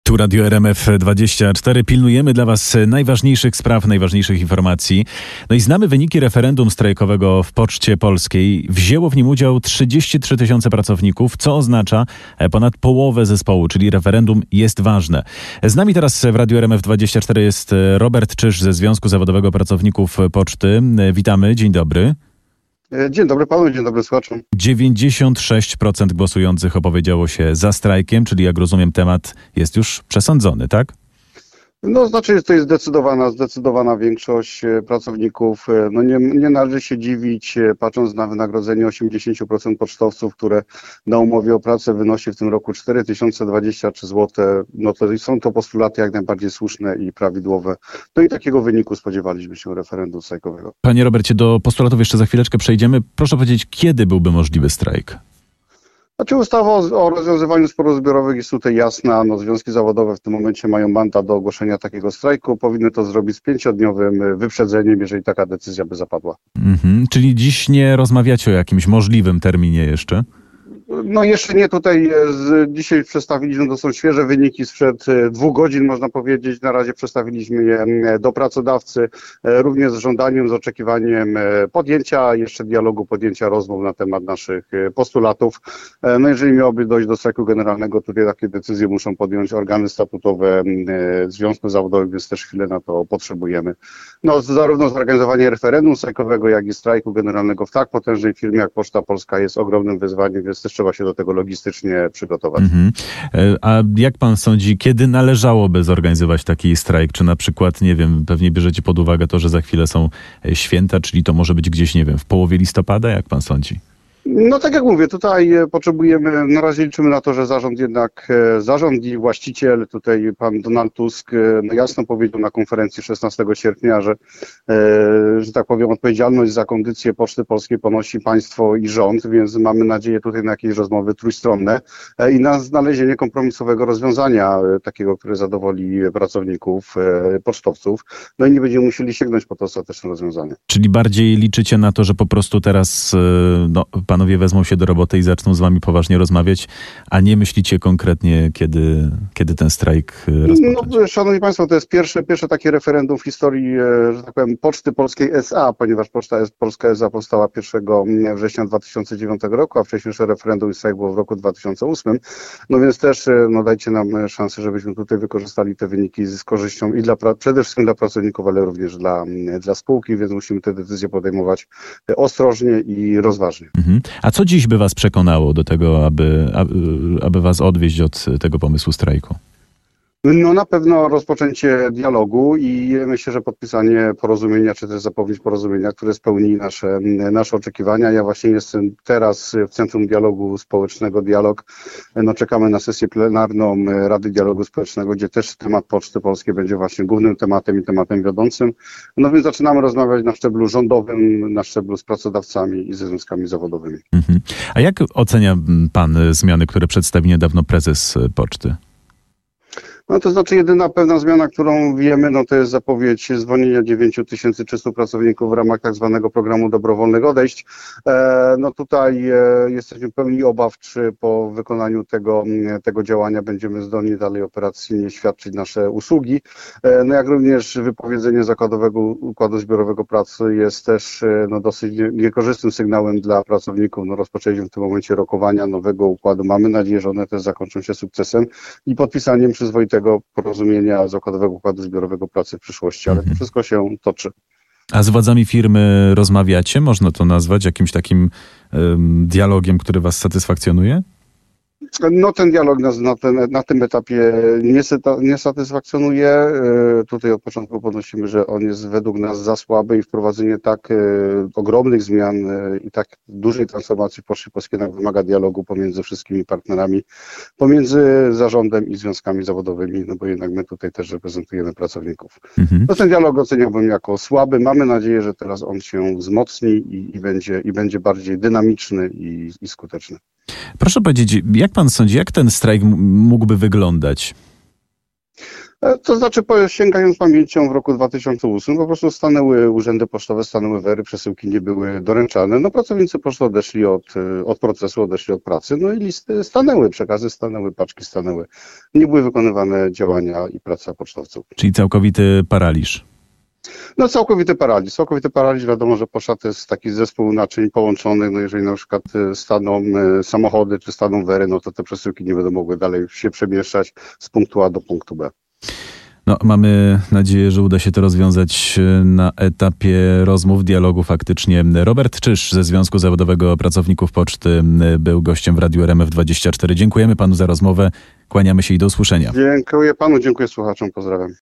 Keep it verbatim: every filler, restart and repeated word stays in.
Tu Radio R M F dwadzieścia cztery. Pilnujemy dla Was najważniejszych spraw, najważniejszych informacji. No i znamy wyniki referendum strajkowego w Poczcie Polskiej. Wzięło w nim udział trzydzieści trzy tysiące pracowników, co oznacza ponad połowę zespołu, czyli referendum jest ważne. Z nami teraz w Radiu R M F dwadzieścia cztery jest Robert Czyż ze Związku Zawodowego Pracowników Poczty. Witamy, dzień dobry. Dzień dobry panu, dzień dobry słuchaczom. dziewięćdziesiąt sześć procent głosujących opowiedziało się za strajkiem, czyli jak rozumiem temat jest już przesądzony, tak? No znaczy jest to jest zdecydowana, zdecydowana większość pracowników. No nie, nie należy się dziwić, patrząc na wynagrodzenie osiemdziesiąt procent pocztowców, które na umowie o pracę wynosi w tym roku cztery tysiące dwadzieścia trzy złote. No to są to postulaty jak najbardziej słuszne i prawidłowe. No i takiego wyniku spodziewaliśmy się referendum strajkowego. Panie Robercie, do postulatów jeszcze za chwileczkę przejdziemy. Proszę powiedzieć, kiedy byłby możliwy strajk? Znaczy ustawa o, o rozwiązywaniu sporów zbiorowych jest tutaj jasna. No, związki zawodowe w tym momencie mają mandat do ogłoszenia takiego strajku. Powinny to zrobić z pięciodniowym wyprzedzeniem, jeżeli taka decyzja by zapadła. Mhm. Czyli dziś nie rozmawiacie o jakimś możliwym terminie jeszcze? No jeszcze nie, tutaj z, dzisiaj przedstawiliśmy, to są świeże wyniki sprzed dwóch godzin, można powiedzieć. Na razie przedstawiliśmy je do pracodawcy, również z żądaniem, z oczekiwaniem podjęcia jeszcze dialogu, podjęcia rozmów na temat naszych postulatów. No jeżeli miałoby dojść do strajku generalnego, tutaj takie decyzje muszą podjąć organy statutowe związków zawodowych, więc też chwilę na to potrzebujemy. No zarówno zorganizowanie referendum strajkowego, jak i strajku generalnego w tak potężnej firmie jak Poczta Polska jest ogromnym wyzwaniem, więc też trzeba się do tego logistycznie przygotować. Mhm. A jak pan sądzi, kiedy należałoby zorganizować taki strajk? Czy na przykład, nie wiem, pewnie bierzecie pod uwagę to, że za chwilę są święta, czyli to może być gdzieś, nie wiem, w połowie listopada? Jak pan sądzi? No tak jak mówię, tutaj potrzebujemy, na razie liczymy na to, że zarząd jednak, zarząd i właściciel, tutaj pan Donald Tusk no jasno powiedział na konferencji szesnastego sierpnia, że, że tak powiem, odpowiedzialność za kondycję Poczty Polskiej ponosi państwo i rząd, więc mamy nadzieję tutaj na jakieś rozmowy trójstronne i na znalezienie kompromisowego rozwiązania takiego, które zadowoli pracowników, pocztowców, no i nie będziemy musieli sięgnąć po to ostateczne rozwiązanie. Czyli bardziej liczycie na to, że po prostu teraz no, panowie wezmą się do roboty i zaczną z wami poważnie rozmawiać, a nie myślicie konkretnie, kiedy, kiedy ten strajk rozpocząć? No, szanowni państwo, to jest pierwsze, pierwsze takie referendum w historii, że tak powiem, Poczty Polskiej S A, ponieważ Poczta Polska S A powstała pierwszego września dwa tysiące dziewiątego roku, a wcześniejsze referendum i strajk było w roku dwa tysiące ósmym. No więc też no, dajcie nam szansę, żebyśmy tutaj wykorzystali te wyniki z korzyścią i dla, przede wszystkim dla pracowników, ale również dla, dla spółki, więc musimy te decyzje podejmować ostrożnie i rozważnie. Mhm. A co dziś by was przekonało do tego, aby, aby, aby was odwieźć od tego pomysłu strajku? No na pewno rozpoczęcie dialogu i myślę, że podpisanie porozumienia, czy też zapowiedź porozumienia, które spełni nasze, nasze oczekiwania. Ja właśnie jestem teraz w Centrum Dialogu Społecznego Dialog. No czekamy na sesję plenarną Rady Dialogu Społecznego, gdzie też temat Poczty Polskiej będzie właśnie głównym tematem i tematem wiodącym. No więc zaczynamy rozmawiać na szczeblu rządowym, na szczeblu z pracodawcami i ze związkami zawodowymi. Mhm. A jak ocenia pan zmiany, które przedstawił niedawno prezes Poczty? No to znaczy jedyna pewna zmiana, którą wiemy, no to jest zapowiedź zwolnienia dziewięć tysięcy trzystu pracowników w ramach tak zwanego programu dobrowolnych odejść. E, no tutaj e, jesteśmy pełni obaw, czy po wykonaniu tego, tego działania będziemy zdolni dalej operacyjnie świadczyć nasze usługi. E, no jak również wypowiedzenie zakładowego układu zbiorowego pracy jest też e, no dosyć nie, niekorzystnym sygnałem dla pracowników. No rozpoczęliśmy w tym momencie rokowania nowego układu. Mamy nadzieję, że one też zakończą się sukcesem i podpisaniem przyzwoitego porozumienia zakładowego układu zbiorowego pracy w przyszłości, ale to wszystko się toczy. A z władzami firmy rozmawiacie? Można to nazwać jakimś takim um, dialogiem, który was satysfakcjonuje? No ten dialog nas na, ten, na tym etapie nie, nie satysfakcjonuje. Tutaj od początku podnosimy, że on jest według nas za słaby i wprowadzenie tak ogromnych zmian i tak dużej transformacji Poczty Polskiej wymaga dialogu pomiędzy wszystkimi partnerami, pomiędzy zarządem i związkami zawodowymi, no bo jednak my tutaj też reprezentujemy pracowników. Mhm. No ten dialog oceniałbym jako słaby. Mamy nadzieję, że teraz on się wzmocni i, i, będzie, i będzie bardziej dynamiczny i, i skuteczny. Proszę powiedzieć, jak pan sądzi, jak ten strajk mógłby wyglądać? To znaczy, sięgając pamięcią, w roku dwa tysiące ósmym po prostu stanęły urzędy pocztowe, stanęły wery, przesyłki nie były doręczane. No pracownicy poczty odeszli od, od procesu, odeszli od pracy, no i listy stanęły, przekazy stanęły, paczki stanęły. Nie były wykonywane działania i praca pocztowców. Czyli całkowity paraliż. No całkowity paraliż. Całkowity paraliż, wiadomo, że Poczta to jest taki zespół naczyń połączonych, no jeżeli na przykład staną samochody czy staną wery, no to te przesyłki nie będą mogły dalej się przemieszczać z punktu A do punktu B. No, mamy nadzieję, że uda się to rozwiązać na etapie rozmów, dialogu faktycznie. Robert Czyż ze Związku Zawodowego Pracowników Poczty był gościem w Radiu R M F dwadzieścia cztery. Dziękujemy panu za rozmowę, kłaniamy się i do usłyszenia. Dziękuję panu, dziękuję słuchaczom, pozdrawiam.